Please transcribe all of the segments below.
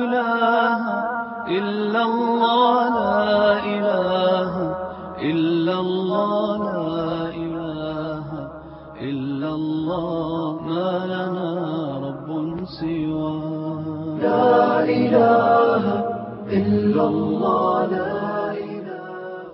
إله إلا الله لا إله إلا الله لا إله إلا الله ما لنا رب سوى لا إله إلا الله لا إله.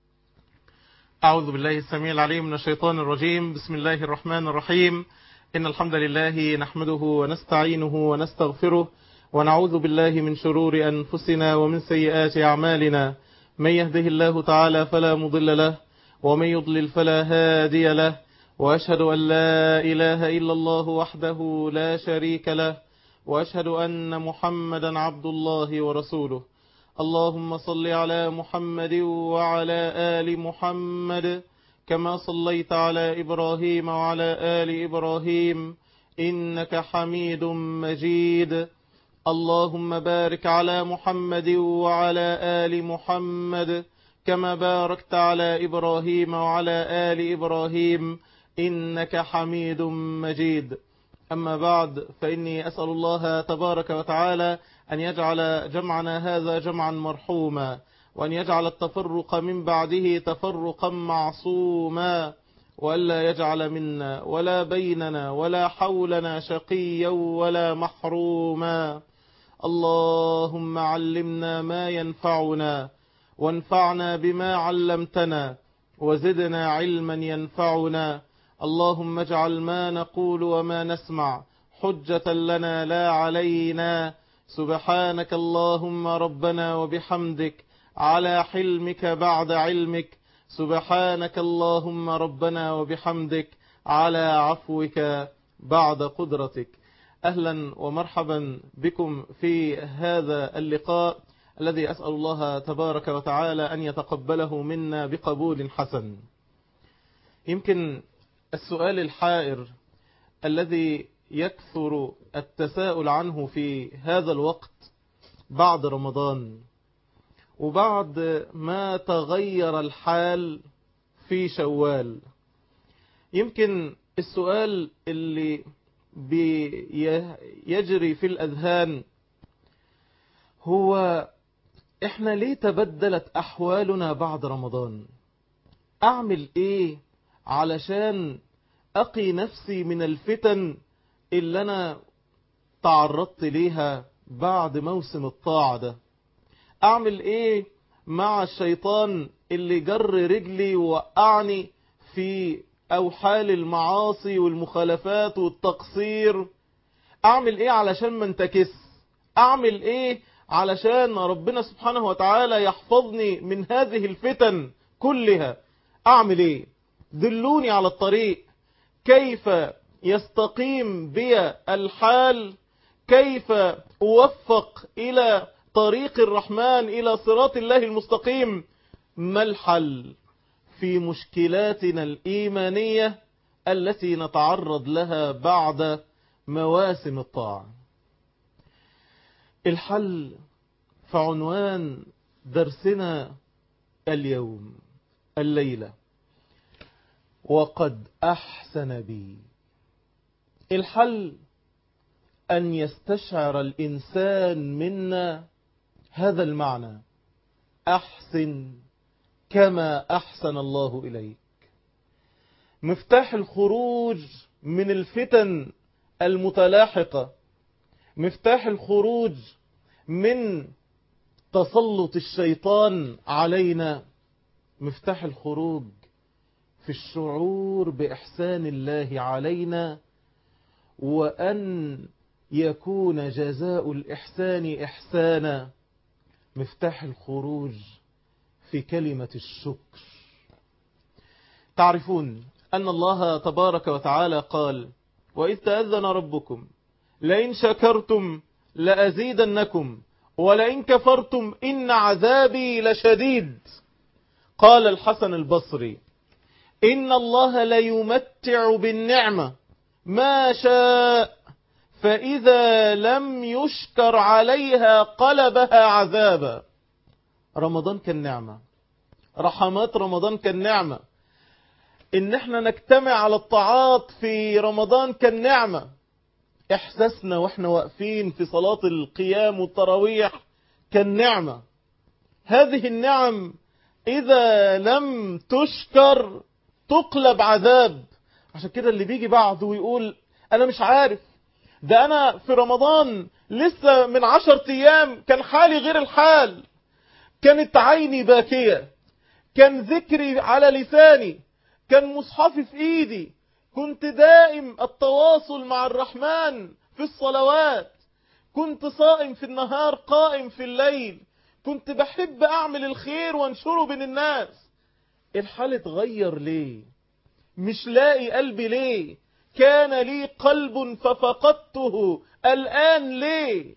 أعوذ بالله السميع العليم من الشيطان الرجيم. بسم الله الرحمن الرحيم. إن الحمد لله نحمده ونستعينه ونستغفره ونعوذ بالله من شرور أنفسنا ومن سيئات أعمالنا. من يهده الله تعالى فلا مضل له ومن يضلل فلا هادي له، وأشهد أن لا إله إلا الله وحده لا شريك له، وأشهد أن محمدا عبد الله ورسوله. اللهم صل على محمد وعلى آل محمد كما صليت على إبراهيم وعلى آل إبراهيم إنك حميد مجيد. اللهم بارك على محمد وعلى آل محمد كما باركت على إبراهيم وعلى آل إبراهيم إنك حميد مجيد. أما بعد، فإني أسأل الله تبارك وتعالى أن يجعل جمعنا هذا جمعا مرحوما، وأن يجعل التفرق من بعده تفرقا معصوما، وألا يجعل منا ولا بيننا ولا حولنا شقيا ولا محروما. اللهم علمنا ما ينفعنا وانفعنا بما علمتنا وزدنا علما ينفعنا. اللهم اجعل ما نقول وما نسمع حجة لنا لا علينا. سبحانك اللهم ربنا وبحمدك على حلمك بعد علمك. سبحانك اللهم ربنا وبحمدك على عفوك بعد قدرتك. أهلا ومرحبا بكم في هذا اللقاء الذي أسأل الله تبارك وتعالى أن يتقبله منا بقبول حسن. يمكن السؤال الحائر الذي يكثر التساؤل عنه في هذا الوقت بعد رمضان وبعد ما تغير الحال في شوال، يمكن السؤال اللي يجري في الأذهان هو: إحنا ليه تبدلت أحوالنا بعد رمضان؟ أعمل إيه علشان أقي نفسي من الفتن اللي أنا تعرضت ليها بعد موسم الطاعة ده؟ أعمل إيه مع الشيطان اللي جر رجلي ووقعني في أوحال المعاصي والمخالفات والتقصير؟ أعمل إيه علشان ما انتكس؟ أعمل إيه علشان ربنا سبحانه وتعالى يحفظني من هذه الفتن كلها؟ أعمل إيه؟ دلوني على الطريق، كيف يستقيم بي الحال، كيف أوفق إلى طريق الرحمن، إلى صراط الله المستقيم. ما الحل في مشكلاتنا الإيمانية التي نتعرض لها بعد مواسم الطاعة؟ الحل في عنوان درسنا اليوم الليلة: وقد أحسن بي. الحل أن يستشعر الإنسان منا هذا المعنى: أحسن كما أحسن الله إليك. مفتاح الخروج من الفتن المتلاحقة، مفتاح الخروج من تسلط الشيطان علينا، مفتاح الخروج في الشعور بإحسان الله علينا، وأن يكون جزاء الإحسان إحسانا. مفتاح الخروج في كلمة الشكر. تعرفون أن الله تبارك وتعالى قال: وإذ تأذن ربكم لئن شكرتم لأزيدنكم ولئن كفرتم إن عذابي لشديد. قال الحسن البصري: إن الله ليمتع بالنعمة ما شاء، فإذا لم يشكر عليها قلبها عذابا. رمضان كان نعمة، رحمات رمضان كان نعمة، إن احنا نجتمع على الطاعات في رمضان كان نعمة، إحساسنا وإحنا واقفين في صلاة القيام والتراويح كان نعمة. هذه النعم إذا لم تشكر تقلب عذاب. عشان كده اللي بيجي بعده ويقول أنا مش عارف، ده أنا في رمضان لسه من 10 أيام كان حالي غير الحال، كانت عيني باكية، كان ذكري على لساني، كان مصحفي في إيدي، كنت دائم التواصل مع الرحمن في الصلوات، كنت صائم في النهار قائم في الليل، كنت بحب أعمل الخير وانشره بين الناس. الحال اتغير ليه؟ مش لاقي قلبي ليه؟ كان لي قلب ففقدته الآن ليه؟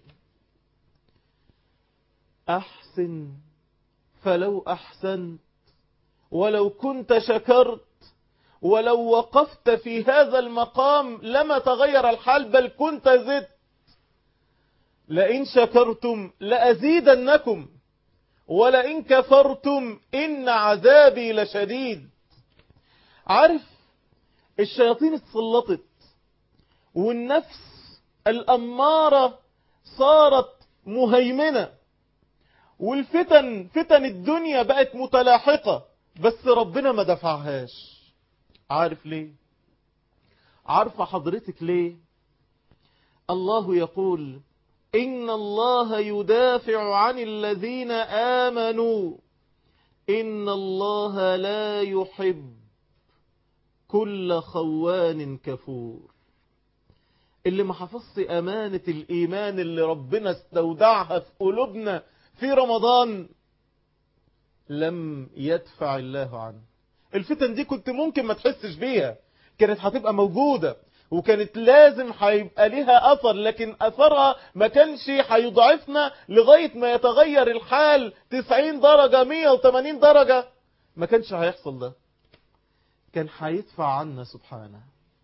أحسن فلو أحسنت، ولو كنت شكرت، ولو وقفت في هذا المقام لما تغير الحال بل كنت زدت. لئن شكرتم لأزيدنكم ولئن كفرتم إن عذابي لشديد. عارف الشياطين اتسلطت والنفس الأمارة صارت مهيمنة، والفتن فتن الدنيا بقت متلاحقة، بس ربنا ما دفعهاش. عارف ليه؟ عارفة حضرتك ليه؟ الله يقول إن الله يدافع عن الذين آمنوا إن الله لا يحب كل خوان كفور. اللي ما حفظش أمانة الإيمان اللي ربنا استودعها في قلوبنا في رمضان لم يدفع الله عنه. الفتن دي كنت ممكن ما تحسش بيها، كانت هتبقى موجودة وكانت لازم هيبقى ليها أثر، لكن أثرها ما كانش هيضعفنا لغاية ما يتغير الحال 90 درجة 180 درجة. ما كانش هيحصل ده، كان هيدفع عنا سبحانه.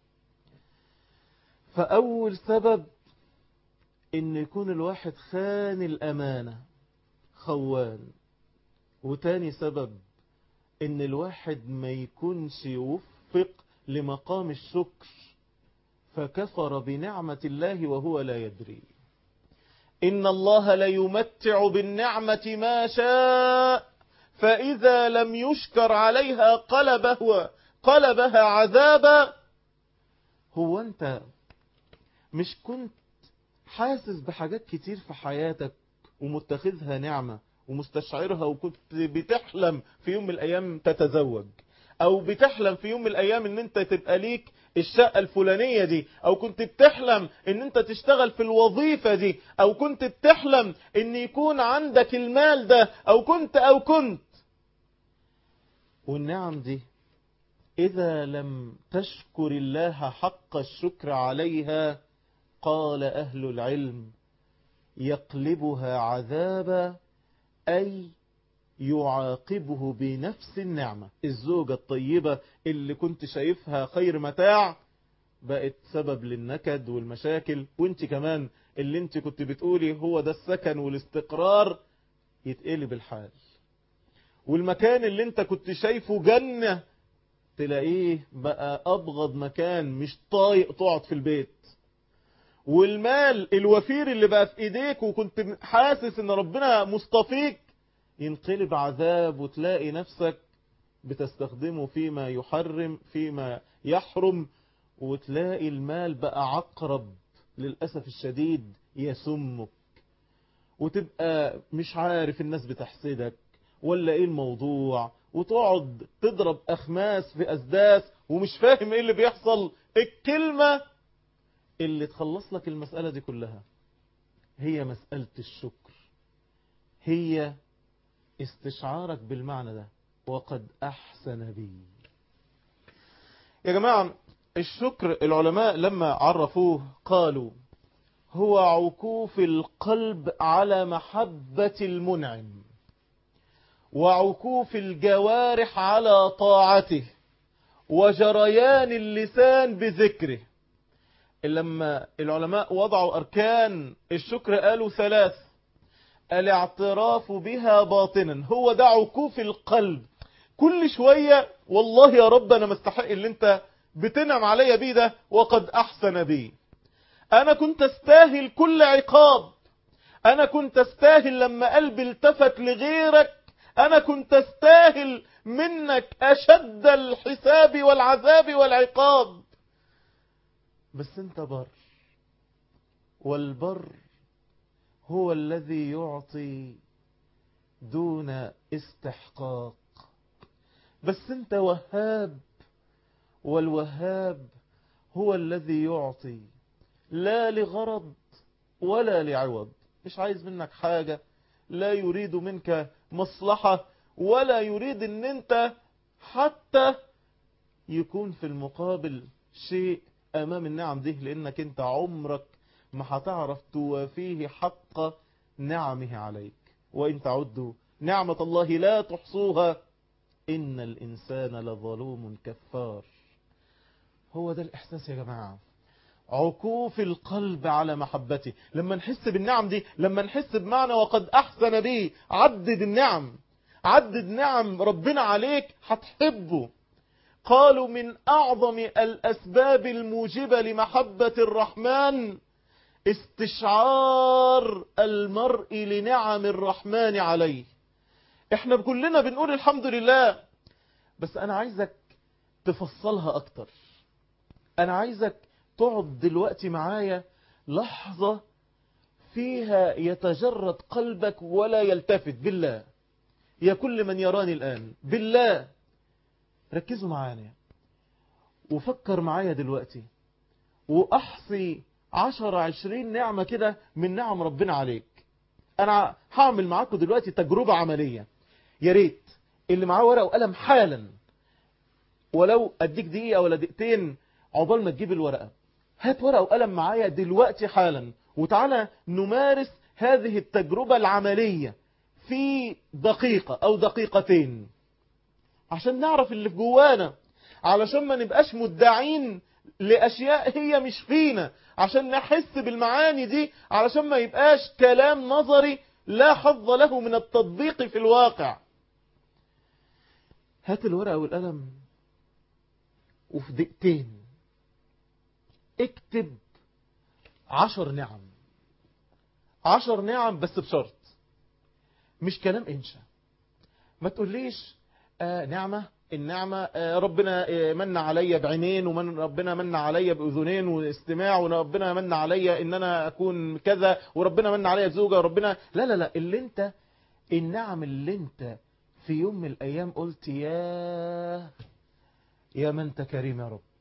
فأول سبب إن يكون الواحد خان الأمانة، خوان. وتاني سبب إن الواحد ما يكونش يوفق لمقام الشكر فكفر بنعمة الله وهو لا يدري. إن الله لا يمتع بالنعمة ما شاء فإذا لم يشكر عليها قلبها عذابا. هو أنت مش كنت حاسس بحاجات كتير في حياتك ومتخذها نعمة ومستشعرها، وكنت بتحلم في يوم من الأيام تتزوج، أو بتحلم في يوم من الأيام ان انت تبقى ليك الشقة الفلانية دي، أو كنت بتحلم ان انت تشتغل في الوظيفة دي، أو كنت بتحلم ان يكون عندك المال ده، أو كنت والنعم دي إذا لم تشكر الله حق الشكر عليها قال أهل العلم يقلبها عذابا، أي يعاقبه بنفس النعمة. الزوجة الطيبة اللي كنت شايفها خير متاع بقت سبب للنكد والمشاكل، وانت كمان اللي انت كنت بتقولي هو ده السكن والاستقرار يتقلب الحال. والمكان اللي انت كنت شايفه جنة تلاقيه بقى أبغض مكان، مش طايق تقعد في البيت. والمال الوفير اللي بقى في ايديك وكنت حاسس ان ربنا مصطفيك ينقلب عذاب، وتلاقي نفسك بتستخدمه فيما يحرم، وتلاقي المال بقى عقرب للأسف الشديد يسمك، وتبقى مش عارف الناس بتحسدك ولا ايه الموضوع، وتقعد تضرب أخماس في أسداس ومش فاهم ايه اللي بيحصل. الكلمة اللي تخلص لك المسألة دي كلها هي مسألة الشكر، هي استشعارك بالمعنى ده، وقد أحسن بي. يا جماعة الشكر العلماء لما عرفوه قالوا هو عكوف القلب على محبة المنعم، وعكوف الجوارح على طاعته، وجريان اللسان بذكره. لما العلماء وضعوا أركان الشكر قالوا 3: الاعتراف بها باطنا، هو ده عكوف القلب. كل شوية والله يا رب أنا مستحق اللي انت بتنعم عليا بيه ده، وقد أحسن بي. أنا كنت أستاهل كل عقاب، أنا كنت أستاهل لما قلبي التفت لغيرك، أنا كنت أستاهل منك أشد الحساب والعذاب والعقاب، بس أنت بر، والبر هو الذي يعطي دون استحقاق. بس أنت وهاب، والوهاب هو الذي يعطي لا لغرض ولا لعوض، مش عايز منك حاجة، لا يريد منك مصلحة، ولا يريد ان انت حتى يكون في المقابل شيء امام النعم دي، لانك انت عمرك ما هتعرف توافيه حق نعمه عليك. وإن تعدوا نعمة الله لا تحصوها إن الإنسان لظلوم كفار. هو ده الإحساس يا جماعة، عكوف القلب على محبته. لما نحس بالنعم دي، لما نحس بمعنى وقد أحسن بي، عدد النعم، عدد نعم ربنا عليك هتحبه. قالوا من أعظم الأسباب الموجبة لمحبة الرحمن استشعار المرء لنعم الرحمن عليه. احنا كلنا بنقول الحمد لله، بس أنا عايزك تفصلها أكتر. أنا عايزك تقعد دلوقتي معايا لحظة فيها يتجرد قلبك ولا يلتفت. بالله يا كل من يراني الآن، بالله ركزوا معانا وفكر معايا دلوقتي، وأحصي 10-20 نعمة كده من نعم ربنا عليك. أنا هعمل معاكم دلوقتي تجربة عملية، يا ريت اللي معاه ورقة وقلم حالا، ولو أديك دقيقة ولا دقيقتين عقبال ما تجيب الورقة، هات ورقة وقلم معايا دلوقتي حالا، وتعالى نمارس هذه التجربة العملية في دقيقة أو دقيقتين، عشان نعرف اللي في جوانا، علشان ما نبقاش مدعين لأشياء هي مش فينا، عشان نحس بالمعاني دي، علشان ما يبقاش كلام نظري لا حظ له من التطبيق في الواقع. هات الورقة والقلم وفي دقيقتين اكتب 10 نعم، 10 نعم، بس بشرط مش كلام إنشا. ما تقوليش نعمة، النعمة ربنا من علي بعينين، ومن ربنا من علي بأذنين واستماع، وربنا من علي ان انا اكون كذا، وربنا من علي بزوجة، وربنا لا لا لا، اللي انت النعم اللي انت في يوم من الايام قلت يا من انت كريم يا رب،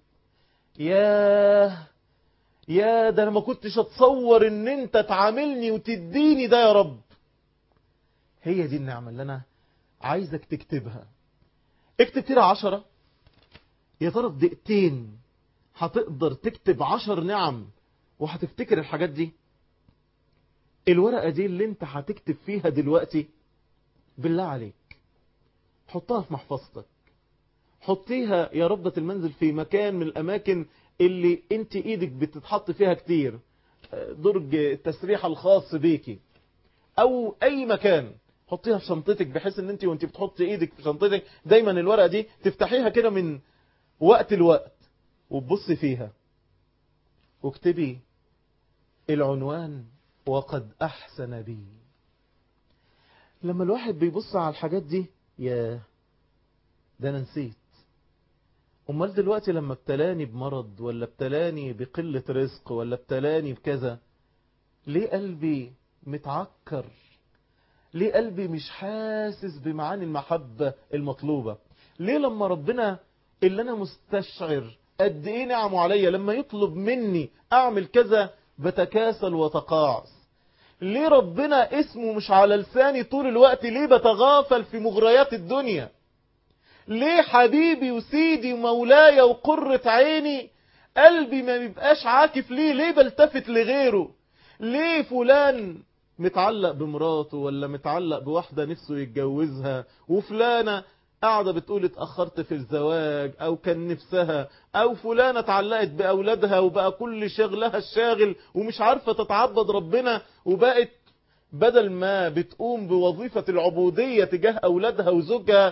يا ده انا ما كنتش اتصور ان انت تعاملني وتديني ده يا رب. هي دي النعمة اللي انا عايزك تكتبها. اكتب كده 10. يا ترى في دقيقتين هتقدر تكتب 10 نعم وهتفتكر الحاجات دي؟ الورقة دي اللي انت هتكتب فيها دلوقتي، بالله عليك حطها في محفظتك، حطيها يا ربة المنزل في مكان من الأماكن اللي انت ايدك بتتحط فيها كتير، درج التسريحة الخاص بيكي او اي مكان، حطيها في شنطتك، بحيث ان انت وانت بتحط ايدك في شنطتك دايما الورقة دي تفتحيها كده من وقت لوقت وتبصي فيها، واكتبي العنوان وقد احسن بي. لما الواحد بيبص على الحاجات دي، يا ده انا نسيت، امال دلوقتي لما ابتلاني بمرض، ولا ابتلاني بقلة رزق، ولا ابتلاني بكذا، ليه قلبي متعكر؟ ليه قلبي مش حاسس بمعاني المحبة المطلوبة؟ ليه لما ربنا اللي انا مستشعر قد ايه نعمه عليا، لما يطلب مني اعمل كذا بتكاسل وتقاعس؟ ليه ربنا اسمه مش على لساني طول الوقت؟ ليه بتغافل في مغريات الدنيا؟ ليه حبيبي وسيدي ومولاي وقرة عيني قلبي ما بيبقاش عاكف؟ ليه بلتفت لغيره؟ ليه فلان متعلق بمراته، ولا متعلق بواحدة نفسه يتجوزها، وفلانة قاعدة بتقول اتأخرت في الزواج او كان نفسها، او فلانة اتعلقت بأولادها وبقى كل شغلها الشاغل ومش عارفة تتعبد ربنا، وبقت بدل ما بتقوم بوظيفة العبودية تجاه أولادها وزوجها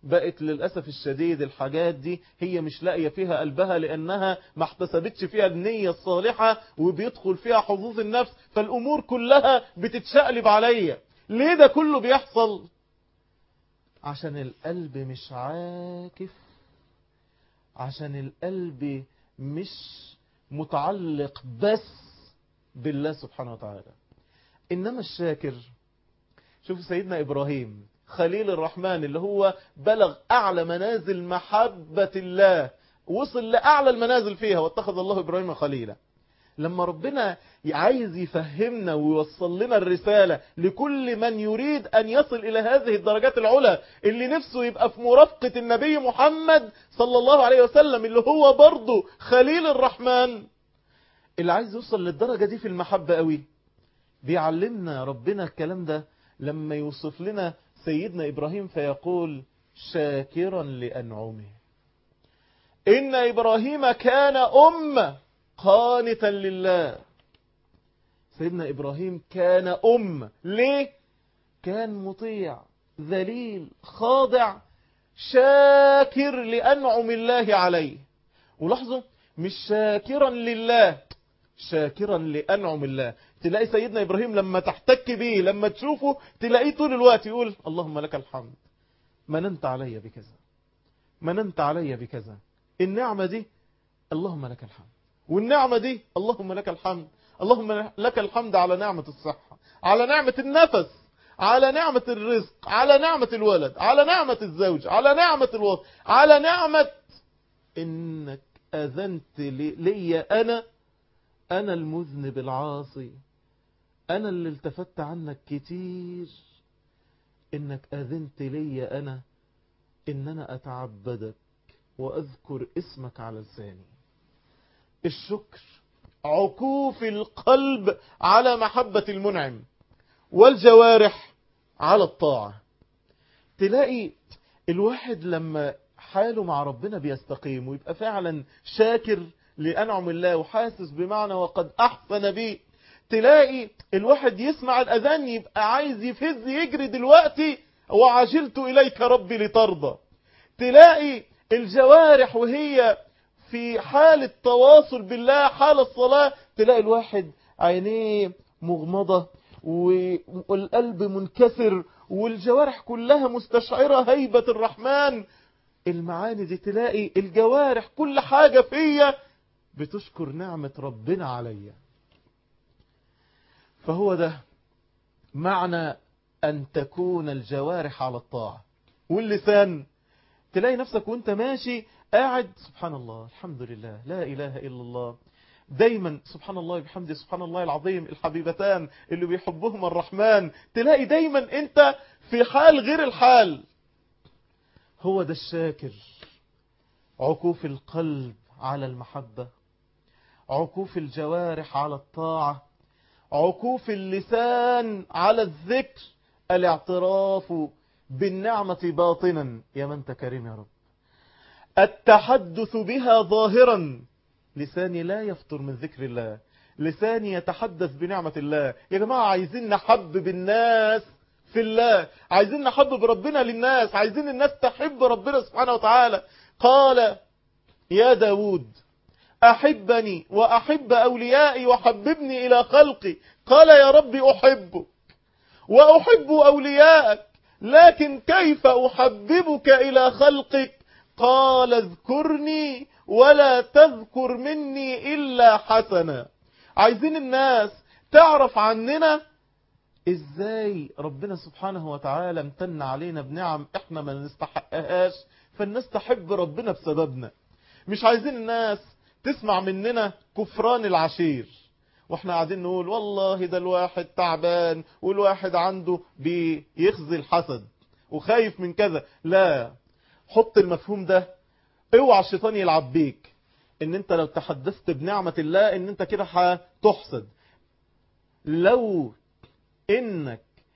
بقت للأسف الشديد الحاجات دي هي مش لاقية فيها قلبها، لأنها ما احتسبتش فيها النية الصالحة، وبيدخل فيها حظوظ النفس، فالأمور كلها بتتشقلب عليا. ليه ده كله بيحصل؟ عشان القلب مش عاكف، عشان القلب مش متعلق بس بالله سبحانه وتعالى. إنما الشاكر، شوف سيدنا إبراهيم خليل الرحمن اللي هو بلغ أعلى منازل محبة الله، وصل لأعلى المنازل فيها، واتخذ الله إبراهيم خليلا. لما ربنا عايز يفهمنا ويوصل لنا الرسالة لكل من يريد أن يصل إلى هذه الدرجات العلى، اللي نفسه يبقى في مرافقة النبي محمد صلى الله عليه وسلم اللي هو برضه خليل الرحمن، اللي عايز يوصل للدرجة دي في المحبة قوي، بيعلمنا ربنا الكلام ده لما يوصف لنا سيدنا إبراهيم فيقول شاكرا لأنعمه. إن إبراهيم كان أمة قانتا لله. سيدنا إبراهيم كان أمة. ليه؟ كان مطيع ذليل خاضع شاكر لأنعم الله عليه. ولاحظوا مش شاكرا لله، شاكرا لأنعم الله. تلاقي سيدنا إبراهيم لما تحتك به، لما تشوفه تلاقيه طول الوقت يقول اللهم لك الحمد، مننت علي بكذا، مننت علي بكذا، النعمة دي اللهم لك الحمد، والنعمة دي اللهم لك الحمد، اللهم لك الحمد على نعمة الصحة، على نعمة النفس، على نعمة الرزق، على نعمة الولد، على نعمة الزوج، على نعمة الوطن، على نعمة إنك أذنت لي أنا المذنب العاصي، أنا اللي التفت عنك كتير، إنك أذنت لي أنا إن أنا أتعبدك وأذكر اسمك على لساني. الشكر عكوف القلب على محبة المنعم، والجوارح على الطاعة. تلاقي الواحد لما حاله مع ربنا بيستقيم ويبقى فعلا شاكر لأنعم الله وحاسس بمعنى وقد أحسن بي، تلاقي الواحد يسمع الأذان يبقى عايز يفز يجري دلوقتي، وعجلت إليك ربي لترضى. تلاقي الجوارح وهي في حالة تواصل بالله، حال الصلاة، تلاقي الواحد عينيه مغمضة والقلب منكسر والجوارح كلها مستشعرة هيبة الرحمن. المعاني دي تلاقي الجوارح كل حاجة فيا بتشكر نعمة ربنا عليا. فهو ده معنى أن تكون الجوارح على الطاعة. واللسان تلاقي نفسك وانت ماشي قاعد سبحان الله الحمد لله لا إله إلا الله، دايما سبحان الله بحمده سبحان الله العظيم، الحبيبتان اللي بيحبهم الرحمن، تلاقي دايما انت في حال غير الحال. هو ده الشاكر. عكوف القلب على المحبة، عكوف الجوارح على الطاعة، عكوف اللسان على الذكر، الاعتراف بالنعمة باطنا، يا من تكرم يا رب، التحدث بها ظاهرا، لساني لا يفطر من ذكر الله، لساني يتحدث بنعمة الله. يا جماعة عايزين نحبب الناس في الله، عايزين نحبب ربنا للناس، عايزين الناس تحب ربنا سبحانه وتعالى. قال يا داود أحبني وأحب أوليائي وحببني إلى خلقي. قال يا رب أحبك وأحب أوليائك، لكن كيف أحببك إلى خلقك؟ قال اذكرني ولا تذكر مني إلا حسنا. عايزين الناس تعرف عننا ازاي ربنا سبحانه وتعالى امتن علينا بنعم احنا ما نستحقهاش، فالناس تحب ربنا بسببنا. مش عايزين الناس تسمع مننا كفران العشير واحنا قاعدين نقول والله ده الواحد تعبان والواحد عنده بيخزي الحسد وخايف من كذا. لا، حط المفهوم ده، اوعى الشيطان يلعب بيك ان انت لو تحدثت بنعمة الله ان انت كده هتحسد. لو انك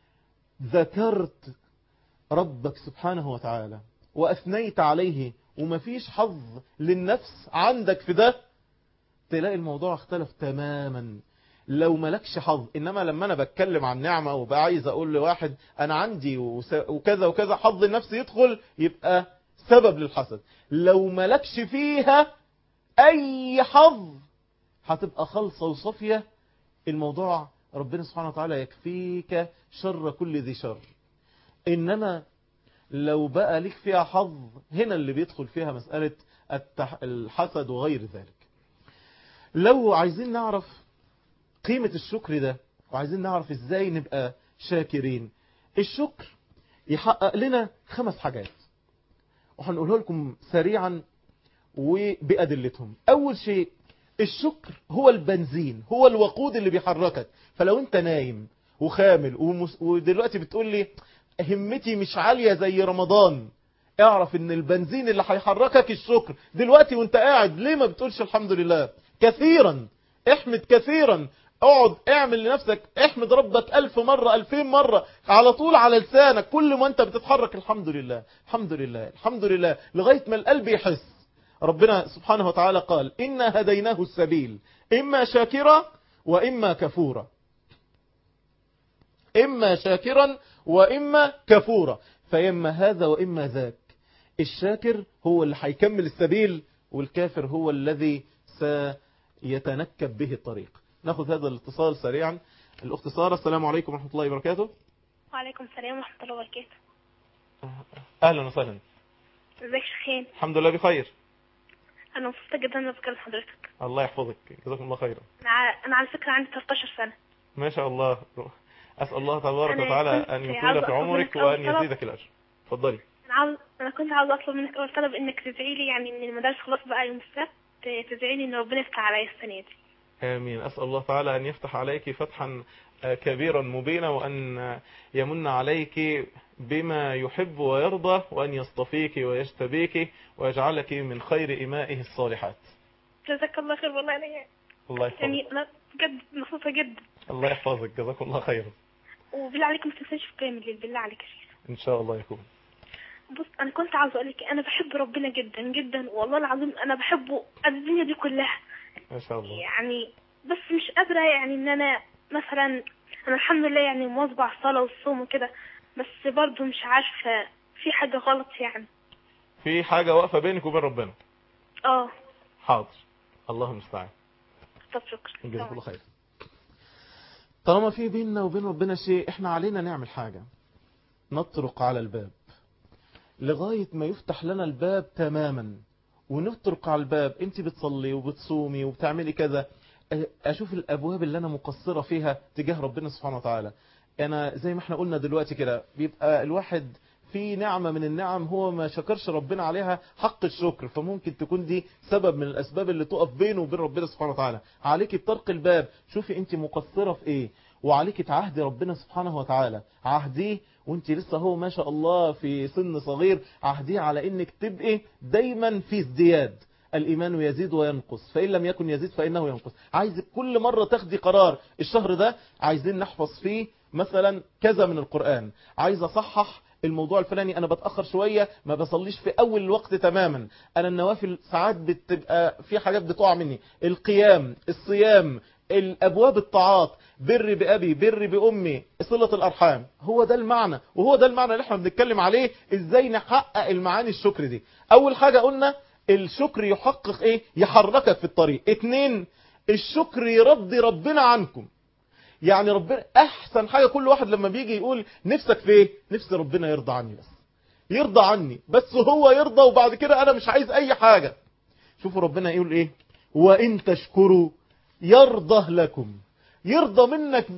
ذكرت ربك سبحانه وتعالى واثنيت عليه ومفيش حظ للنفس عندك في ده، تلاقي الموضوع اختلف تماما. لو ملكش حظ. إنما لما أنا بتكلم عن نعمة وبقى عايز أقول لواحد أنا عندي وكذا وكذا، حظ النفس يدخل يبقى سبب للحسد. لو ملكش فيها أي حظ هتبقى خالصة وصفية، الموضوع ربنا سبحانه وتعالى يكفيك شر كل ذي شر. إنما لو بقى ليك فيها حظ، هنا اللي بيدخل فيها مسألة الحسد وغير ذلك. لو عايزين نعرف قيمة الشكر ده، وعايزين نعرف ازاي نبقى شاكرين، الشكر يحقق لنا 5 حاجات، وهنقولها لكم سريعا وبأدلتهم. أول شيء، الشكر هو البنزين، هو الوقود اللي بيحركك. فلو انت نايم وخامل ودلوقتي بتقول لي همتي مش عالية زي رمضان، اعرف ان البنزين اللي هيحركك الشكر. دلوقتي وانت قاعد ليه ما بتقولش الحمد لله كثيرا؟ احمد كثيرا، اقعد اعمل لنفسك احمد ربك 1000 مرة 2000 مرة على طول على لسانك، كل ما انت بتتحرك الحمد لله الحمد لله الحمد لله، لغاية ما القلب يحس. ربنا سبحانه وتعالى قال إنا هديناه السبيل إما شاكرا وإما كفورا، إما شاكرا وإما كفورا، فإما هذا وإما ذاك. الشاكر هو اللي هيكمل السبيل، والكافر هو الذي سيتنكب به الطريق. ناخذ هذا الاتصال سريعا. الأخت سارة، السلام عليكم ورحمة الله وبركاته. وعليكم السلام ورحمة الله وبركاته. أهلا وسهلا. ازيك شيخين؟ الحمد لله بخير. أنا مبسوطة جدا إني بكلم حضرتك. الله يحفظك، جزاكم الله خيرا. أنا على فكرة عندي 13 سنة. ما شاء الله. أسأل الله تبارك وتعالى أن يطيل في عمرك وأن يزيدك الأجر. اتفضلي. أنا كنت عاوز أطلب منك أول طلب، إنك تدعي لي يعني إن المدارس خلاص بقى يوم السبت، تدعي لي إن ربنا يفتح عليا السنة دي. آمين. أسأل الله تعالى أن يفتح عليك فتحا كبيرا مبينا، وأن يمن عليك بما يحب ويرضى، وأن يصطفيك ويجتبيك ويجعلك من خير إمائه الصالحات. جزاك الله خير والله. الله يحفظك. يعني أنا بجد مبسوطة جدا. الله يحفظك، جزاك الله خيرا. وبالله عليك ما تنساش في قيام الليل، بالله عليك يا شيخ. إن شاء الله يكون. بص، أنا كنت عاوزة أقول لك أنا بحب ربنا جدا جدا، والله العظيم أنا بحبه الدنيا دي كلها. ما شاء الله. يعني بس مش قادرة يعني إن أنا مثلا، أنا الحمد لله يعني مواظبة على الصلاة والصوم وكده، بس برضو مش عارفة في حاجة غلط يعني. في حاجة واقفة بينك وبين ربنا؟ حاضر، الله المستعان. طب شكرا، جزاك الله خير. طالما في بيننا وبين ربنا شيء، احنا علينا نعمل حاجة، نطرق على الباب لغاية ما يفتح لنا الباب تماما، ونطرق على الباب. انت بتصلي وبتصومي وبتعملي كذا، اشوف الابواب اللي انا مقصرة فيها تجاه ربنا سبحانه وتعالى. انا زي ما احنا قلنا دلوقتي كده، بيبقى الواحد في نعمة من النعم هو ما شكرش ربنا عليها حق الشكر، فممكن تكون دي سبب من الأسباب اللي تقف بينه وبين ربنا سبحانه وتعالى. عليك بطرق الباب، شوفي انت مقصرة في ايه، وعليك تعهدي ربنا سبحانه وتعالى، عهديه وانت لسه هو ما شاء الله في سن صغير، عهديه على انك تبقي دايما في ازدياد. الإيمان يزيد وينقص، فإن لم يكن يزيد فإنه ينقص. عايزك كل مرة تاخدي قرار، الشهر ده عايزين نحفظ فيه مثلا كذا من القرآن، عايز أصحح الموضوع الفلاني، أنا بتأخر شوية، ما بصليش في أول الوقت تماما، أنا النوافل ساعات بتبقى في حاجات بتقع مني، القيام، الصيام، الأبواب الطاعات، بر بأبي، بر بأمي، صلة الأرحام. هو ده المعنى، وهو ده المعنى اللي احنا بنتكلم عليه، ازاي نحقق المعاني الشكر دي. أول حاجة قلنا الشكر يحقق ايه؟ يحركك في الطريق. 2، الشكر يرضي ربنا عنكم. يعني ربنا احسن حاجة، كل واحد لما بيجي يقول نفسك في ايه؟ نفسي ربنا يرضى عني، بس يرضى عني، بس هو يرضى، وبعد كده انا مش عايز اي حاجة. شوفوا ربنا يقول ايه؟ وان تشكروا يرضى لكم. يرضى منك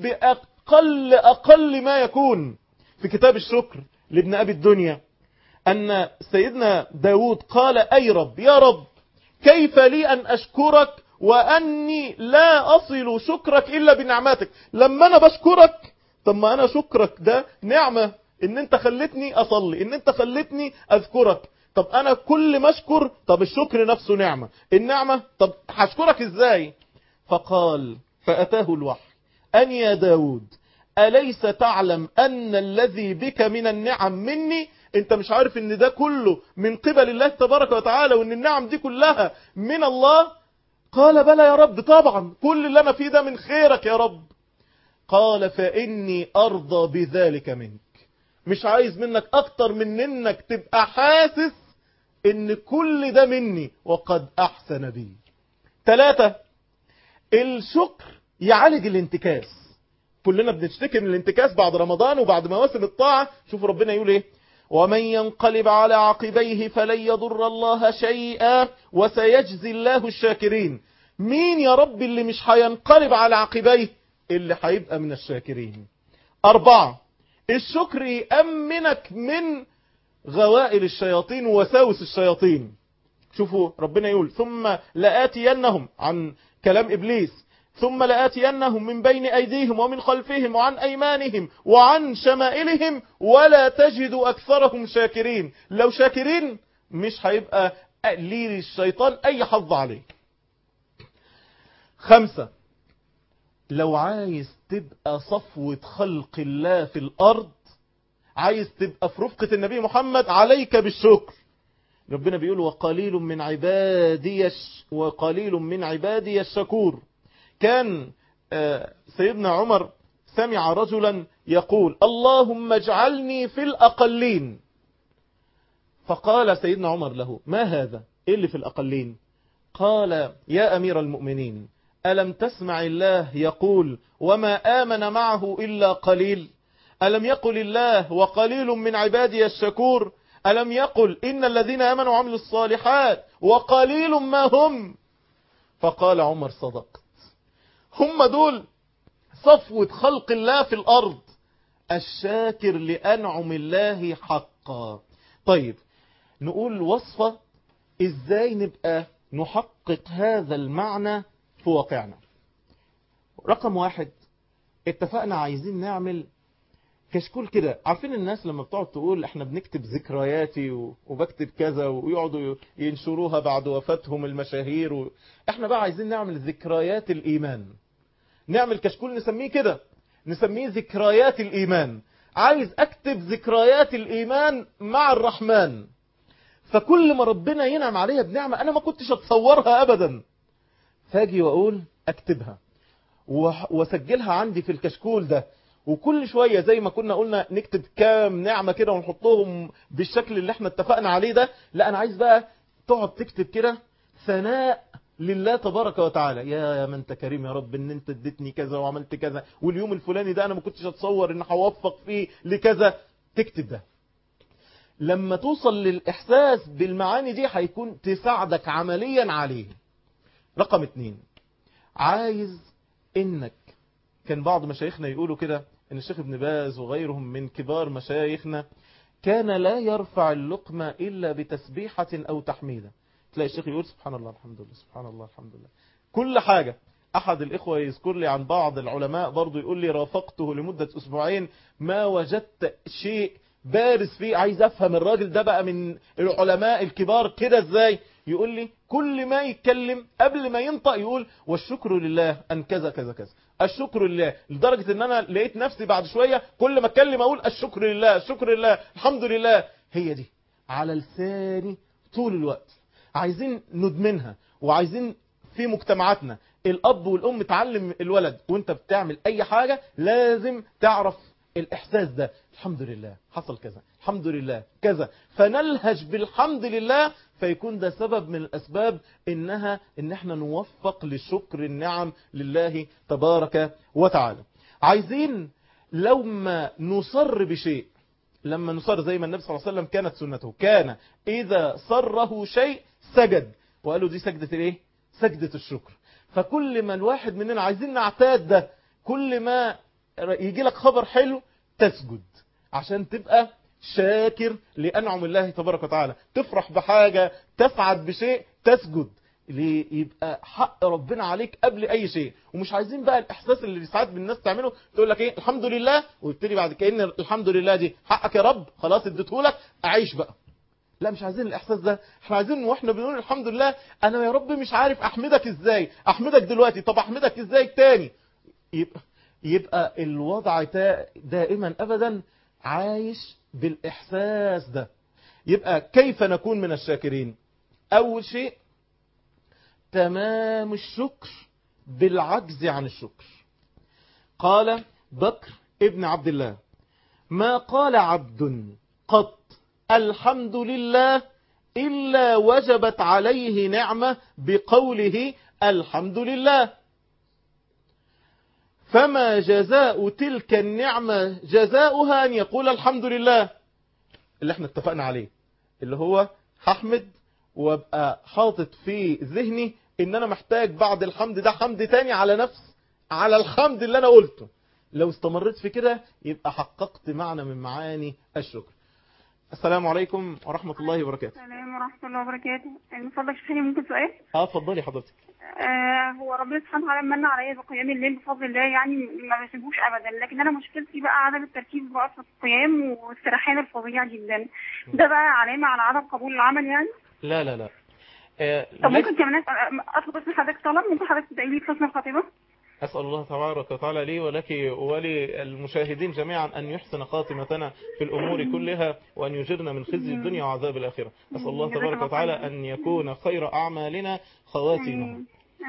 بأقل ما يكون. في كتاب الشكر لابن أبي الدنيا أن سيدنا داود قال أي رب، يا رب كيف لي أن أشكرك وأني لا أصل شكرك إلا بنعماتك. لما أنا بشكرك، طب ما أنا شكرك ده نعمة، إن أنت خلتني أصلي، إن أنت خلتني أذكرك. طب أنا كل ما أشكر، طب الشكر نفسه نعمة، النعمة طب هشكرك إزاي؟ فقال فأتاه الوحي أن يا داود أليس تعلم أن الذي بك من النعم مني؟ انت مش عارف ان ده كله من قبل الله تبارك وتعالى، وان النعم دي كلها من الله؟ قال بلى يا رب، طبعا كل اللي أنا فيه ده من خيرك يا رب. قال فإني أرضى بذلك منك، مش عايز منك أكتر من إنك تبقى حاسس إن كل ده مني وقد أحسن بي. 3، الشكر يعالج الانتكاس. كلنا بنشتكي من الانتكاس بعد رمضان وبعد مواسم الطاعة. شوفوا ربنا يقول ايه: ومن ينقلب على عقبيه فلن يضر الله شيئا وسيجزي الله الشاكرين. مين يا رب اللي مش هينقلب على عقبيه؟ اللي هيبقى من الشاكرين. 4، الشكر يأمنك من غوائل الشياطين ووساوس الشياطين. شوفوا ربنا يقول: ثم لآتينهم، عن كلام إبليس، ثم لآتينهم من بين أيديهم ومن خلفهم وعن أيمانهم وعن شمائلهم ولا تجد أكثرهم شاكرين. لو شاكرين مش هيبقى لي الشيطان أي حظ عليه. 5، لو عايز تبقى صفوة خلق الله في الأرض، عايز تبقى في رفقة النبي محمد، عليك بالشكر. ربنا بيقول: وقليل من عبادي الشكور. كان سيدنا عمر سمع رجلا يقول: اللهم اجعلني في الأقلين. فقال سيدنا عمر له: ما هذا؟ إيه اللي في الأقلين؟ قال: يا أمير المؤمنين، ألم تسمع الله يقول: وما آمن معه إلا قليل؟ ألم يقل الله: وقليل من عبادي الشكور؟ ألم يقل: إن الذين آمنوا وعملوا الصالحات وقليل ما هم؟ فقال عمر: صدقت، هم دول صفوة خلق الله في الأرض، الشاكر لأنعم الله حقا. طيب، نقول وصفة إزاي نبقى نحقق هذا المعنى في واقعنا. رقم 1، اتفقنا عايزين نعمل كشكول كده. عارفين الناس لما بتقعد تقول احنا بنكتب ذكرياتي وبكتب كذا، ويقعدوا ينشروها بعد وفاتهم المشاهير احنا بقى عايزين نعمل ذكريات الإيمان. نعمل كشكول نسميه كده، نسميه ذكريات الإيمان. عايز أكتب ذكريات الإيمان مع الرحمن، فكل ما ربنا ينعم عليها بنعمة أنا ما كنتش أتصورها أبدا، فاجي وأقول أكتبها وسجلها عندي في الكشكول ده. وكل شوية زي ما كنا قلنا نكتب كام نعمة كده ونحطهم بالشكل اللي احنا اتفقنا عليه ده، لا أنا عايز بقى تقعد تكتب كده ثناء لله تبارك وتعالى. يا من انت كريم يا رب، ان انت اديتني كذا وعملت كذا، واليوم الفلاني ده انا ما كنتش اتصور ان هوفق فيه لكذا. تكتب ده، لما توصل للإحساس بالمعاني دي هيكون تساعدك عمليا عليه. رقم 2، عايز انك، كان بعض مشايخنا يقولوا كده ان الشيخ ابن باز وغيرهم من كبار مشايخنا كان لا يرفع اللقمة إلا بتسبيحة أو تحميدة. تلاقي الشيخ يقول: سبحان الله الحمد لله، سبحان الله الحمد لله، كل حاجة. أحد الإخوة يذكر لي عن بعض العلماء برضو يقول لي: رافقته لمدة أسبوعين ما وجدت شيء بارز فيه. عايز أفهم الراجل ده بقى من العلماء الكبار كده إزاي. يقول لي كل ما يتكلم قبل ما ينطق يقول: والشكر لله أن كذا كذا كذا، الشكر لله. لدرجة ان انا لقيت نفسي بعد شوية كل ما اتكلم اقول: الشكر لله، الشكر لله، الحمد لله. هي دي على لساني طول الوقت. عايزين ندمنها، وعايزين في مجتمعاتنا الاب والام تعلم الولد وانت بتعمل اي حاجة لازم تعرف الاحساس ده: الحمد لله حصل كذا، الحمد لله كذا، فنلهج بالحمد لله، فيكون ده سبب من الأسباب إن احنا نوفق لشكر النعم لله تبارك وتعالى. عايزين لما نصر بشيء، لما نصر زي ما النبي صلى الله عليه وسلم كانت سنته، كان إذا صره شيء سجد، وقالوا دي سجدة الايه؟ سجدة الشكر. فكل ما الواحد مننا عايزين نعتاد ده، كل ما يجي لك خبر حلو تسجد عشان تبقى شاكر لأنعم الله تبارك وتعالى. تفرح بحاجة، تسعد بشيء، تسجد ليبقى حق ربنا عليك قبل أي شيء. ومش عايزين بقى الإحساس اللي ساعات بالناس تعمله، تقول لك إيه الحمد لله، ويبتدي بعد كأن الحمد لله دي حقك يا رب، خلاص اديتهولك أعيش بقى. لا، مش عايزين الإحساس ده. احنا عايزين واحنا بنقول الحمد لله أنا يا رب مش عارف أحمدك إزاي، أحمدك دلوقتي، طب أحمدك إزاي تاني. يبقى الوضع دائما أبدا عايش بالإحساس ده. يبقى كيف نكون من الشاكرين؟ أول شيء تمام الشكر بالعجز عن الشكر. قال بكر ابن عبد الله: ما قال عبد قط الحمد لله إلا وجبت عليه نعمة بقوله الحمد لله، فما جزاء تلك النعمة جزاؤها أن يقول الحمد لله، اللي احنا اتفقنا عليه، اللي هو هحمد وابقى حاطط في ذهني ان انا محتاج بعد الحمد ده حمد تاني على الحمد اللي انا قلته. لو استمريت في كده يبقى حققت معنى من معاني الشكر. السلام عليكم ورحمة الله وبركاته. السلام ورحمة الله وبركاته. من فضلك شيخني ممكن سؤال؟ اتفضلي حضرتك. هو ربنا سبحانه وتعالى من عليا بقيام الليل بفضل الله، يعني ما بسيبوش ابدا، لكن انا مشكلتي بقى عدم التركيز بقى في القيام والسرحان الفظيع جدا. ده بقى علامة على عدم قبول العمل يعني؟ لا لا لا. طب ممكن كمان اطلب اسم حضرتك طلب؟ ممكن حضرتك تدعي لي حسن الخاتمة؟ أسأل الله تبارك وتعالى لي ولك وللمشاهدين جميعا أن يحسن خاتمتنا في الأمور كلها، وأن يجرنا من خزي الدنيا وعذاب الآخرة. أسأل الله تبارك وتعالى أن يكون خير أعمالنا خواتمها.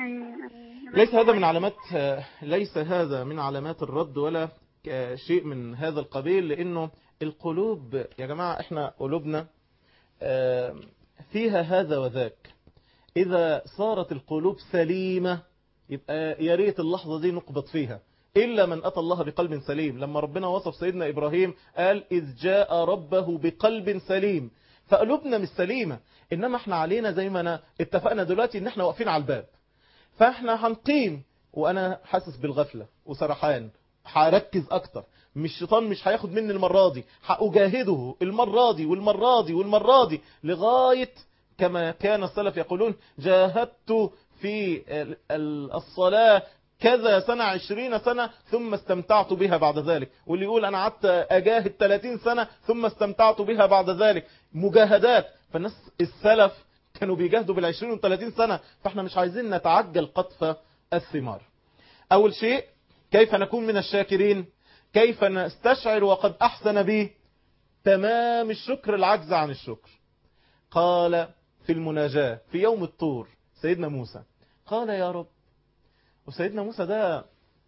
ليس هذا من علامات الرد ولا شيء من هذا القبيل، لأنه القلوب يا جماعة احنا قلوبنا فيها هذا وذاك. إذا صارت القلوب سليمة يبقى يا ريت اللحظة دي نقبض فيها، إلا من أتى الله بقلب سليم. لما ربنا وصف سيدنا إبراهيم قال إذ جاء ربه بقلب سليم. فقلوبنا مش سليمة، إنما احنا علينا زي ما أنا اتفقنا دلوقتي إن احنا واقفين على الباب، فاحنا هنقيم وأنا حاسس بالغفلة وسرحان، هركز أكتر. الشيطان مش هياخد مني المرة دي، هأجاهده المرة دي والمرة دي والمرة دي لغاية كما كان السلف يقولون جاهدت في الصلاة كذا سنة 20 سنة ثم استمتعت بها بعد ذلك. واللي يقول أنا قعدت أجاهد 30 سنة ثم استمتعت بها بعد ذلك. مجاهدات. فالناس السلف كانوا بيجاهدوا بال20 و30 سنة. فاحنا مش عايزين نتعجل قطف الثمار. أول شيء كيف نكون من الشاكرين؟ كيف نستشعر وقد أحسن به؟ تمام الشكر العجز عن الشكر. قال في المناجاة في يوم الطور سيدنا موسى قال يا رب، وسيدنا موسى ده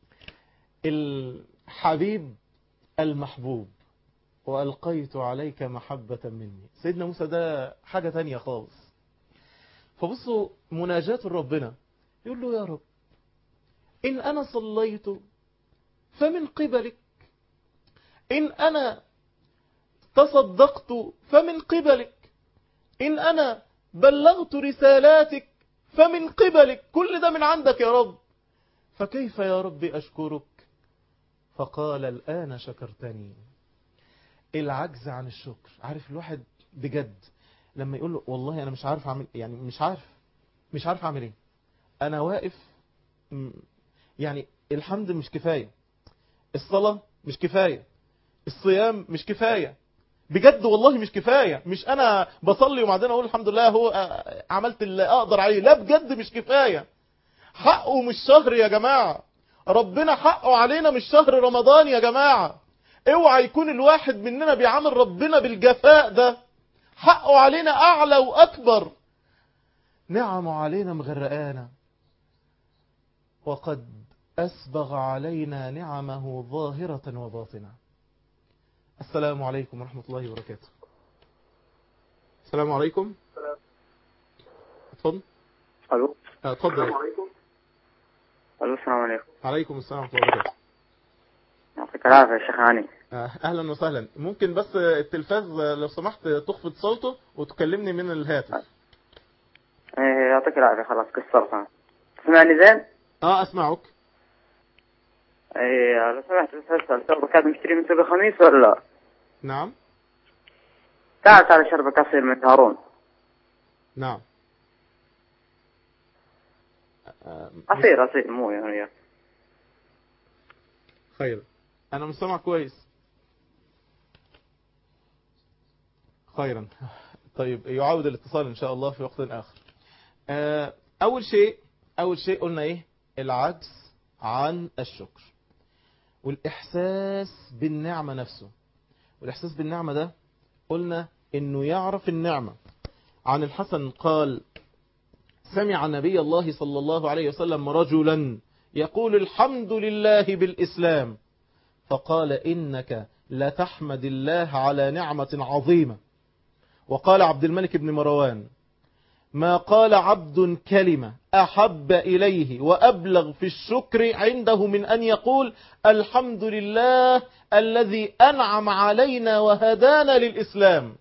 الحبيب المحبوب، وألقيت عليك محبة مني. سيدنا موسى ده حاجة تانية خالص. فبصوا مناجاة ربنا يقول له يا رب إن أنا صليت فمن قبلك، إن أنا تصدقت فمن قبلك، إن أنا بلغت رسالاتك فمن قبلك، كل ده من عندك يا رب، فكيف يا رب أشكرك؟ فقال الآن شكرتني. العجز عن الشكر. عارف الواحد بجد لما يقول له والله أنا مش عارف أعمل، يعني مش عارف أعمل إيه، أنا واقف، يعني الحمد مش كفاية، الصلاة مش كفاية، الصيام مش كفاية، بجد والله مش كفاية. مش أنا بصلي وبعدين أقول الحمد لله هو عملت اللي أقدر عليه، لا بجد مش كفاية. حقه مش شهر يا جماعة، ربنا حقه علينا مش شهر رمضان يا جماعة. اوعى يكون الواحد مننا بيعامل ربنا بالجفاء ده. حقه علينا أعلى وأكبر. نعمه علينا مغرقانا، وقد أسبغ علينا نعمه ظاهرة وباطنة. السلام عليكم ورحمة الله وبركاته. السلام عليكم. اتفضل. الو. اتفضل. السلام عليكم. الو السلام عليكم. عليكم السلام ورحمة الله وبركاته. يعطيك العافية يا شيخ هاني. اهلا وسهلا. ممكن بس التلفاز لو سمحت تخفض صوته وتكلمني من الهاتف. ايه يعطيك العافية. خلاص قصرت. تسمعني زين؟ اسمعك. ايه لو سمحت بس هسأل شربكات مشتري من سوق الخميس ولا لا؟ نعم. تعال شربك عصير من هارون. نعم. عصير مو يعني. خير. انا مش سامع كويس. خيرا. طيب يعاود الاتصال ان شاء الله في وقت اخر. اول شيء قلنا ايه؟ العجز عن الشكر والاحساس بالنعمة نفسه. والاحساس بالنعمة ده قلنا انه يعرف النعمة. عن الحسن قال سمع نبي الله صلى الله عليه وسلم رجلا يقول الحمد لله بالإسلام، فقال إنك لتحمد الله على نعمة عظيمة. وقال عبد الملك بن مروان ما قال عبد كلمة أحب إليه وأبلغ في الشكر عنده من أن يقول الحمد لله الذي أنعم علينا وهدانا للإسلام.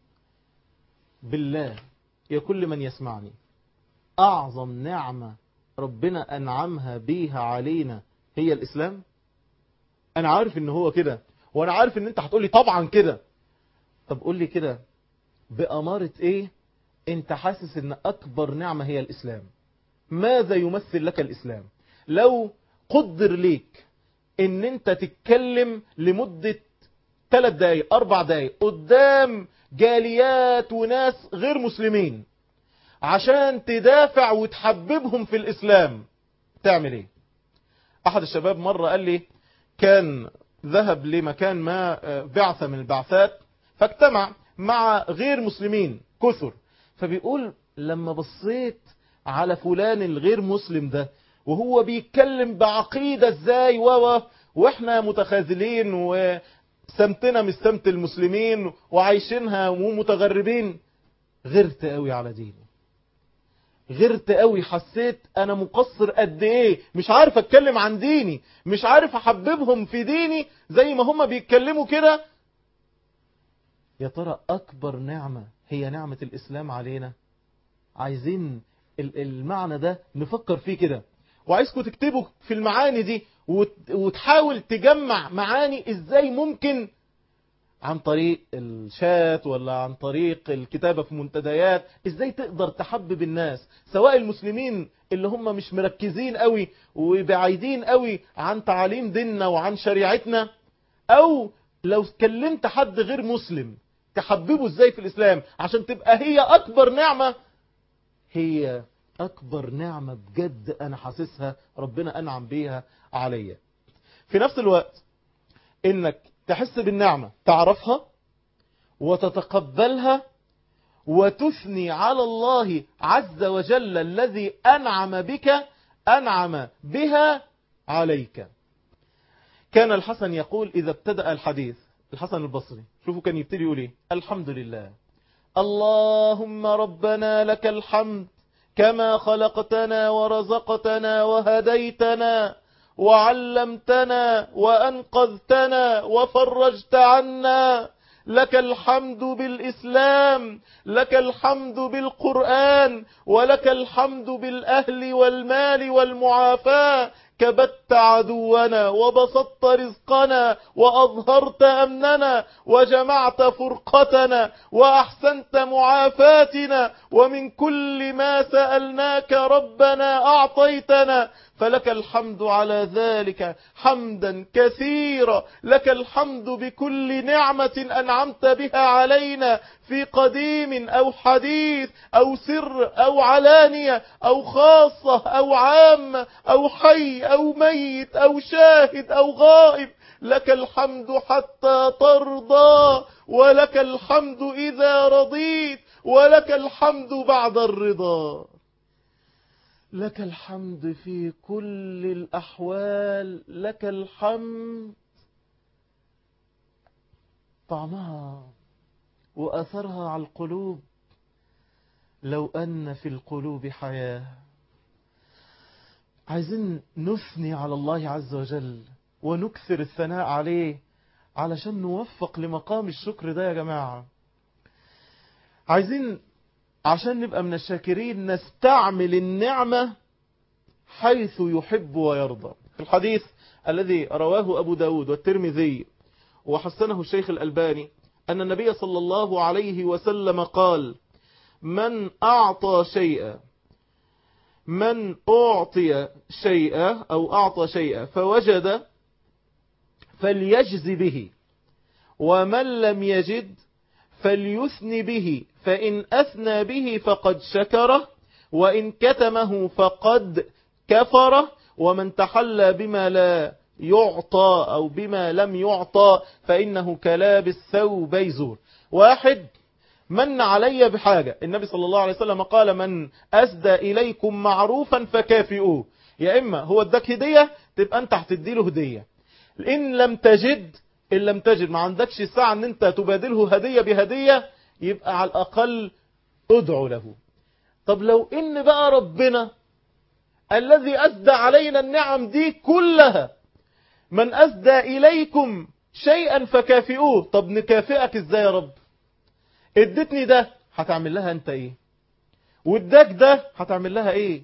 بالله يا كل من يسمعني، أعظم نعمة ربنا أنعمها بيها علينا هي الإسلام. أنا عارف إن هو كده، وأنا عارف إن أنت هتقولي طبعا كده. طب قولي كده بأمارة إيه أنت حاسس إن أكبر نعمة هي الإسلام؟ ماذا يمثل لك الإسلام؟ لو قدر ليك إن أنت تتكلم لمدة 3 دقايق 4 دقايق قدام جاليات وناس غير مسلمين عشان تدافع وتحببهم في الإسلام، تعمل إيه؟ أحد الشباب مرة قال لي كان ذهب لمكان ما بعثة من البعثات، فاجتمع مع غير مسلمين كثر، فبيقول لما بصيت على فلان الغير مسلم ده وهو بيتكلم بعقيدة ازاي واحنا متخاذلين وسمتنا من سمت المسلمين وعايشينها ومتغربين، غرت قوي على ديني، غرت قوي، حسيت انا مقصر قد ايه، مش عارف اتكلم عن ديني، مش عارف احببهم في ديني زي ما هم بيتكلموا كده. يا ترى اكبر نعمة هي نعمة الاسلام علينا؟ عايزين المعنى ده نفكر فيه كده، وعايزكم تكتبوا في المعاني دي وتحاول تجمع معاني ازاي ممكن عن طريق الشات ولا عن طريق الكتابة في منتديات، ازاي تقدر تحبب الناس، سواء المسلمين اللي هم مش مركزين قوي وبعيدين قوي عن تعاليم ديننا وعن شريعتنا، او لو كلمت حد غير مسلم تحببه ازاي في الاسلام عشان تبقى هي اكبر نعمة. هي اكبر نعمة بجد انا حاسسها ربنا انعم بيها عليا. في نفس الوقت انك تحس بالنعمة، تعرفها وتتقبلها وتثني على الله عز وجل الذي أنعم بك، أنعم بها عليك. كان الحسن يقول إذا ابتدأ الحديث، الحسن البصري شوفوا كان يبتدي يقول إيه؟ الحمد لله اللهم ربنا لك الحمد كما خلقتنا ورزقتنا وهديتنا وعلمتنا وأنقذتنا وفرجت عنا، لك الحمد بالإسلام، لك الحمد بالقرآن، ولك الحمد بالأهل والمال والمعافاة، كبت عدونا وبسطت رزقنا وأظهرت أمننا وجمعت فرقتنا وأحسنت معافاتنا، ومن كل ما سألناك ربنا أعطيتنا، فلك الحمد على ذلك حمدا كثيرا، لك الحمد بكل نعمة أنعمت بها علينا في قديم أو حديث أو سر أو علانية أو خاصة أو عامة أو حي أو ميت أو شاهد أو غائب، لك الحمد حتى ترضى، ولك الحمد إذا رضيت، ولك الحمد بعد الرضا. لك الحمد في كل الأحوال، لك الحمد. طعمها وأثرها على القلوب لو أن في القلوب حياة. عايزين نثني على الله عز وجل ونكثر الثناء عليه علشان نوفق لمقام الشكر ده يا جماعة. عايزين عشان نبقى من الشاكرين نستعمل النعمة حيث يحب ويرضى. في الحديث الذي رواه أبو داود والترمذي وحسنه الشيخ الألباني أن النبي صلى الله عليه وسلم قال: من أعطى شيئا أو أعطى شيئا فوجد فليجز به، ومن لم يجد فليثني به، فإن أثنى به فقد شكره، وإن كتمه فقد كفره، ومن تحلى بما لا يعطى أو بما لم يعطى فإنه كلابس ثوبي زور. واحد من علي بحاجة. النبي صلى الله عليه وسلم قال من أسدى إليكم معروفا فكافئوه. يا إما هو اداك هدية تبقى أنت هتدي له هدية. إن لم تجد ما عندكش ساعة أن أنت تبادله هدية بهدية، يبقى على الأقل ادعو له. طب لو إن بقى ربنا الذي أسدى علينا النعم دي كلها، من أسدى إليكم شيئا فكافئوه. طب نكافئك إزاي يا رب؟ ادتني ده هتعمل لها أنت إيه؟ واداك ده هتعمل لها إيه؟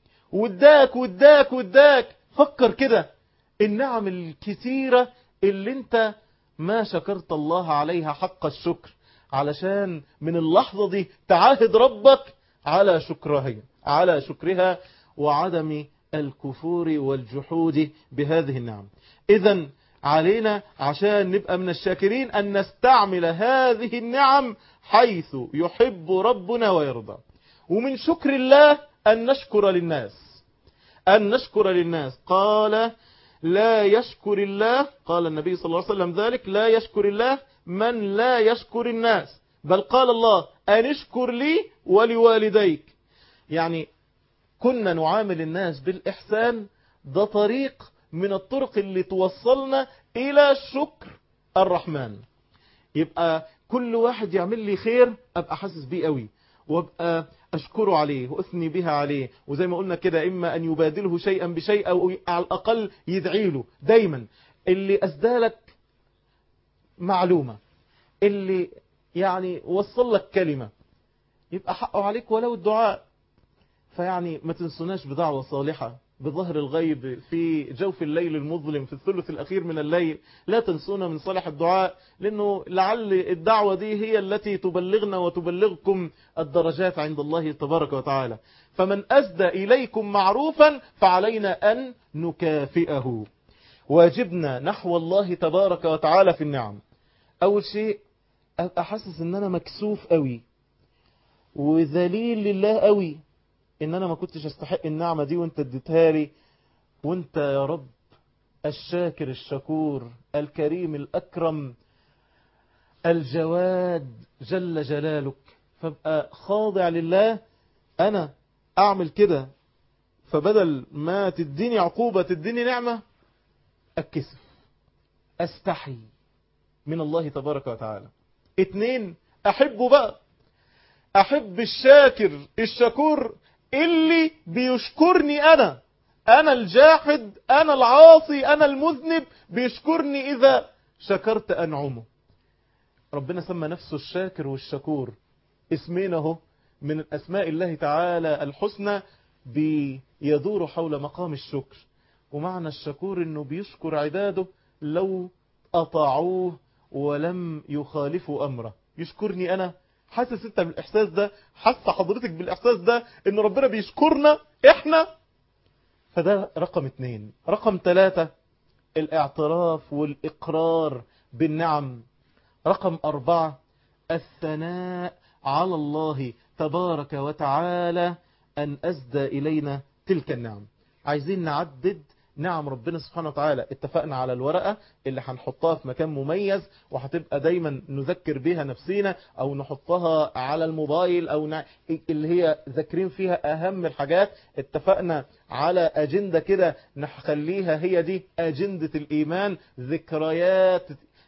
واداك. فكر كده النعم الكثيرة اللي انت ما شكرت الله عليها حق الشكر، علشان من اللحظة دي تعاهد ربك على شكرها وعدم الكفور والجحود بهذه النعم. إذن علينا عشان نبقى من الشاكرين أن نستعمل هذه النعم حيث يحب ربنا ويرضى. ومن شكر الله أن نشكر للناس. قال لا يشكر الله، قال النبي صلى الله عليه وسلم ذلك، لا يشكر الله من لا يشكر الناس، بل قال الله أن اشكر لي ولوالديك. يعني كنا نعامل الناس بالإحسان، ده طريق من الطرق اللي توصلنا إلى شكر الرحمن. يبقى كل واحد يعمل لي خير أبقى حاسس بيه قوي، وابقى أشكره عليه وأثني بها عليه. وزي ما قلنا كده، إما أن يبادله شيئا بشيء أو على الأقل يدعي له. دايما اللي أسدالك معلومة، اللي يعني وصل لك كلمة، يبقى حقه عليك ولو الدعاء. فيعني ما تنسوناش بدعوة صالحة بظهر الغيب في جوف الليل المظلم في الثلث الأخير من الليل. لا تنسونا من صالح الدعاء، لأنه لعل الدعوة دي هي التي تبلغنا وتبلغكم الدرجات عند الله تبارك وتعالى. فمن أسدى إليكم معروفا فعلينا أن نكافئه. واجبنا نحو الله تبارك وتعالى في النعم. أول شيء أبقى حاسس أن أنا مكسوف قوي وذليل لله قوي، ان انا ما كنتش استحق النعمة دي وانت اديتها لي، وانت يا رب الشاكر الشكور الكريم الأكرم الجواد جل جلالك. فابقى خاضع لله. أنا أعمل كده، فبدل ما تديني عقوبة تديني نعمة، أتكسف أستحي من الله تبارك وتعالى. 2 أحبه بقى، أحب الشاكر الشكور اللي بيشكرني أنا الجاحد، أنا العاصي، أنا المذنب، بيشكرني إذا شكرت أنعمه. ربنا سمى نفسه الشاكر والشكور، اسمين اهو من أسماء الله تعالى الحسنى بيدور حول مقام الشكر. ومعنى الشكور انه بيشكر عباده لو أطاعوه ولم يخالفوا أمره. يشكرني أنا، حاسس انت بالإحساس ده؟ حاسة حضرتك بالإحساس ده ان ربنا بيشكرنا احنا؟ فده رقم 2. رقم 3 الاعتراف والإقرار بالنعم. رقم 4 الثناء على الله تبارك وتعالى أن أسدى إلينا تلك النعم. عايزين نعدد نعم ربنا سبحانه وتعالى. اتفقنا على الورقة اللي هنحطها في مكان مميز وهتبقى دايما نذكر بها نفسينا، او نحطها على الموبايل، او اللي هي ذاكرين فيها اهم الحاجات. اتفقنا على اجندة كده نخليها هي دي اجندة الايمان، ذكريات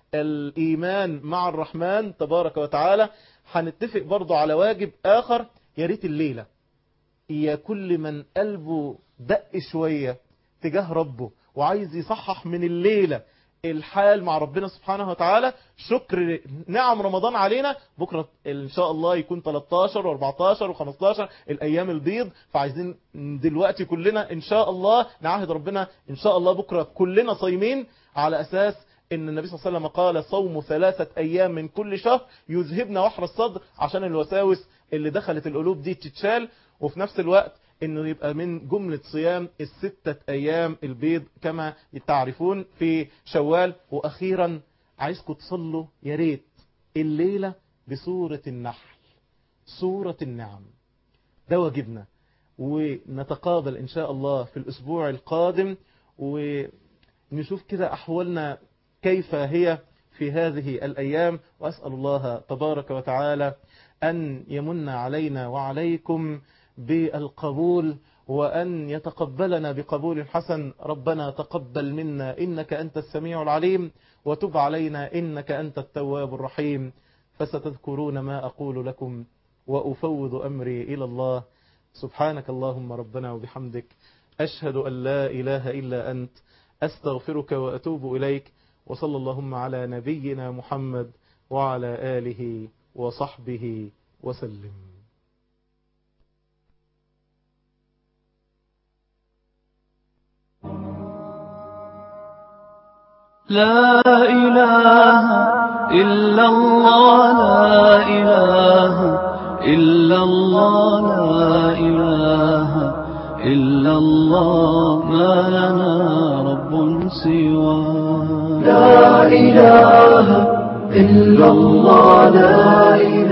الايمان مع الرحمن تبارك وتعالى. هنتفق برضو على واجب اخر، يا ريت الليلة يا كل من قلبه دق شوية تجاه ربه وعايز يصحح من الليلة الحال مع ربنا سبحانه وتعالى، شكر نعم رمضان علينا. بكرة إن شاء الله يكون 13 و14 و15 الأيام البيض، فعايزين دلوقتي كلنا إن شاء الله نعاهد ربنا إن شاء الله بكرة كلنا صايمين، على أساس إن النبي صلى الله عليه وسلم قال صوم 3 أيام من كل شهر يذهبنا وحر الصدر، عشان الوساوس اللي دخلت القلوب دي تتشال. وفي نفس الوقت انه يبقى من جملة صيام 6 أيام البيض كما تعرفون في شوال. واخيرا عايزكم تصلوا يا ريت الليلة بسورة النحل، سورة النعم. ده واجبنا، ونتقابل ان شاء الله في الاسبوع القادم ونشوف كده احوالنا كيف هي في هذه الأيام، وأسأل الله تبارك وتعالى أن يمن علينا وعليكم بالقبول، وأن يتقبلنا بقبول حسن. ربنا تقبل منا إنك أنت السميع العليم، وتب علينا إنك أنت التواب الرحيم. فستذكرون ما أقول لكم وأفوض أمري إلى الله. سبحانك اللهم ربنا وبحمدك، أشهد أن لا إله إلا أنت، أستغفرك وأتوب إليك. وصلى اللهم على نبينا محمد وعلى آله وصحبه وسلم. لا إله إلا الله، لا إله إلا الله، لا إله إلا الله، ما لنا رب سواه. لا إله إلا الله، لا إله